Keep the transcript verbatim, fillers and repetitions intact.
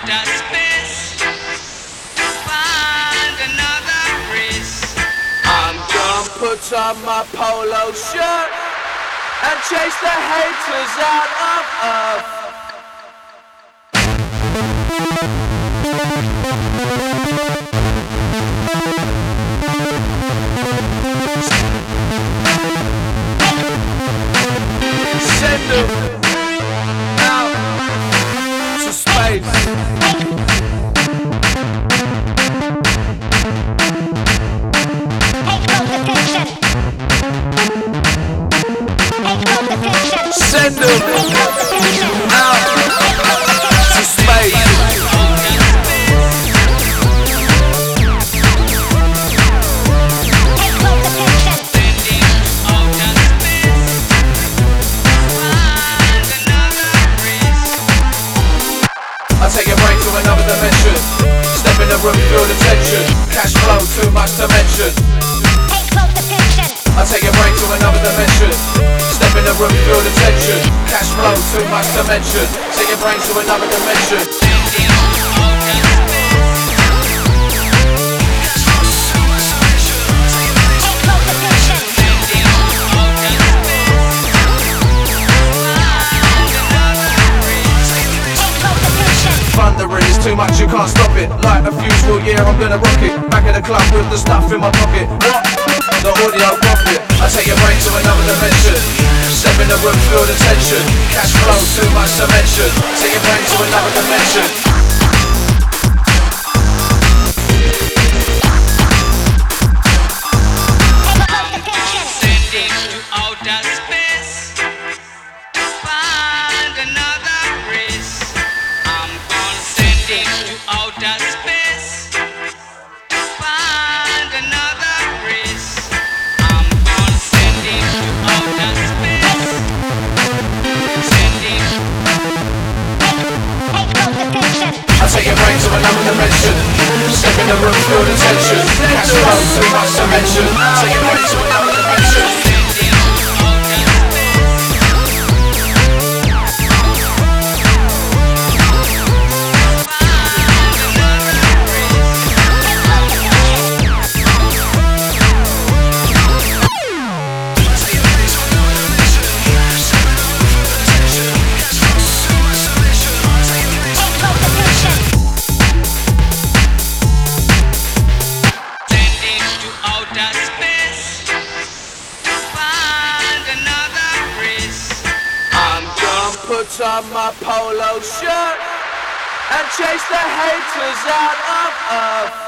outer space to find another race. I'm gonna put on my polo shirt and chase the haters out of Earth. Send them out to space. Send them out to space. I take your brain to another dimension. Step in the room, feel the tension. Cash flow, too much to mention. I take your brain to another dimension. Step in the room, feel the tension. Cash flow, too much to mention. Take your brain to another dimension. Thundering is too much, you can't stop it. Light a fuse, well yeah, I'm gonna rock it. Back in the club with the stuff in my pocket. What? The audio profit. I take your brain to another dimension. Step in the room, feel the tension. Cash flow, too much to mention. Take your brain to another dimension. Sending to outer space to find another race. I'm gonna send it to outer space to find another race. I'm gonna send it to outer space. Send it. I take your brain to another dimension. Step in the room, feel the tension. Cash flow, too much to mention. Take your brain to another dimension. Put on my polo shirt and chase the haters out of Earth.